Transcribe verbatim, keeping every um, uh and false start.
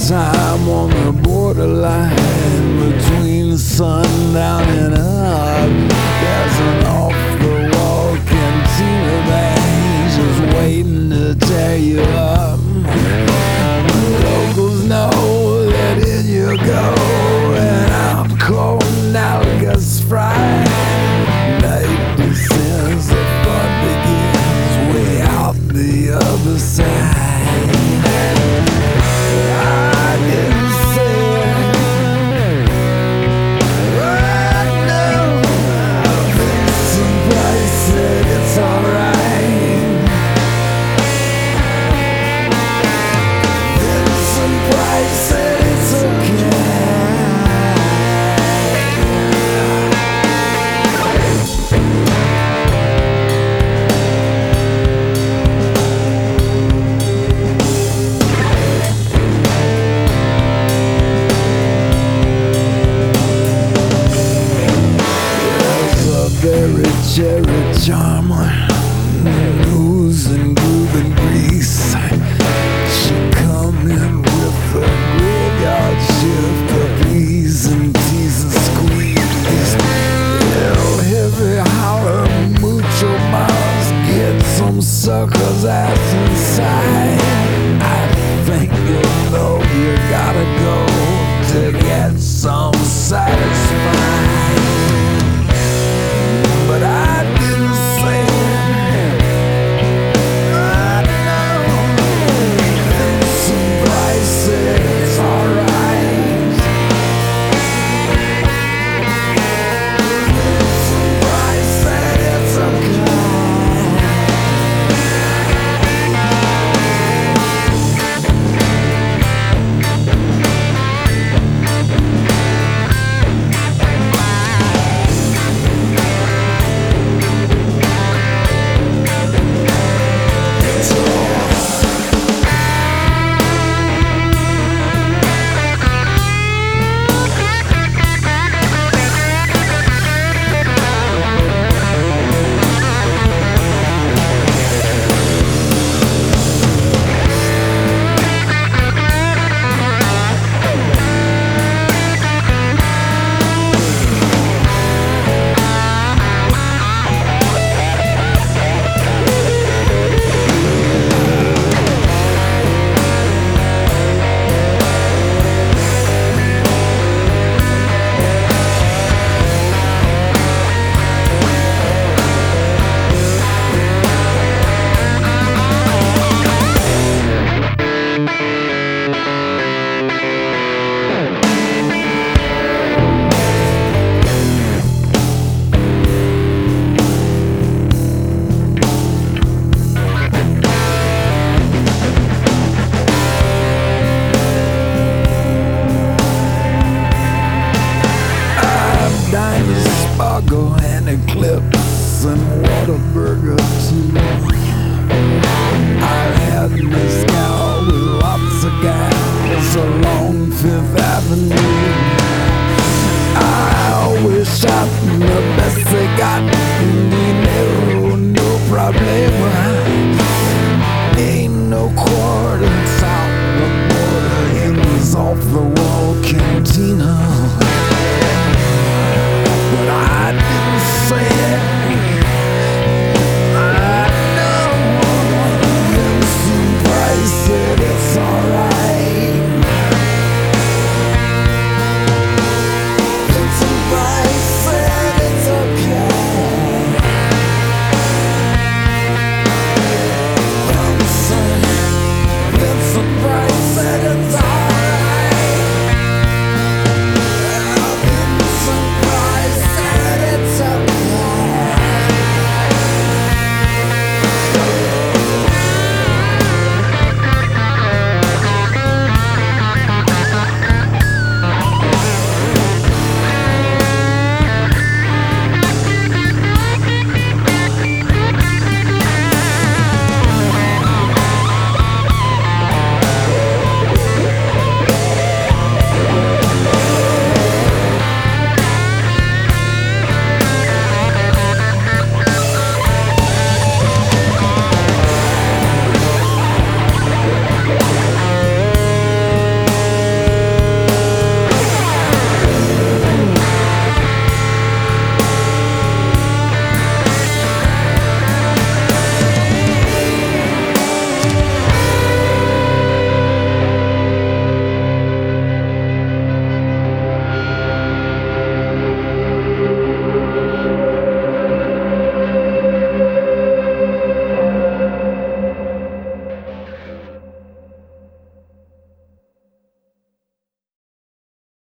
time on the borderline between sundown and up. There's an off-the-wall cantina band just waiting to tear you up. Locals know that in you go, and I'm cold now gets fried. Night descends, the fun begins way out the other side. I didn't say it, I know. Somebody said it's alright. Then somebody said it's okay. Very cherry charmer, news and groove and grease. She come in with a graveyard shift of P's and T's and squeeze. El heavy holler, mucho más. Get some suckers ass inside. I think you know you gotta go to get some satisfied. But I didn't say it. I know. Somebody said it's alright. Somebody said it's okay. Spargo and Eclipse and Whataburger too. I had mezcal with lots of gals along Fifth Avenue. I wish I the best they got. Dinero, no problema. Ain't no